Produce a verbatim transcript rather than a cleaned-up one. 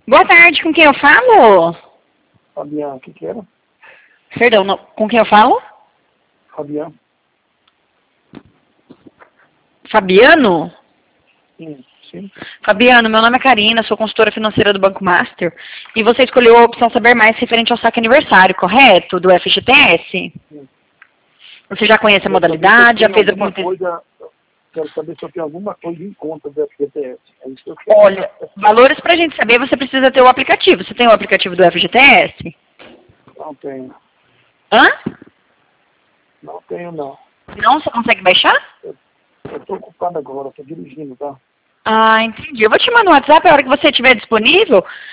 Boa tarde, com quem eu falo? Fabiano, o que que era? Perdão, não, com quem eu falo? Fabiano? Fabiano? Sim, sim. Fabiano, meu nome é Karina, sou consultora financeira do Banco Master. E você escolheu a opção Saber Mais referente ao saque aniversário, correto? Do F G T S? Sim. Você já conhece a Quero saber se eu modalidade? Já tenho fez alguma alguma... coisa, quero saber se eu tenho alguma coisa em conta do F G T S. É isso que eu quero. Olha, valores pra gente saber, você precisa ter o aplicativo. Você tem o aplicativo do F G T S? Não tenho. Hã? Não tenho, não. Não? Você consegue baixar? Eu estou ocupado agora, estou dirigindo, tá? Ah, entendi. Eu vou te mandar um WhatsApp a hora que você estiver disponível.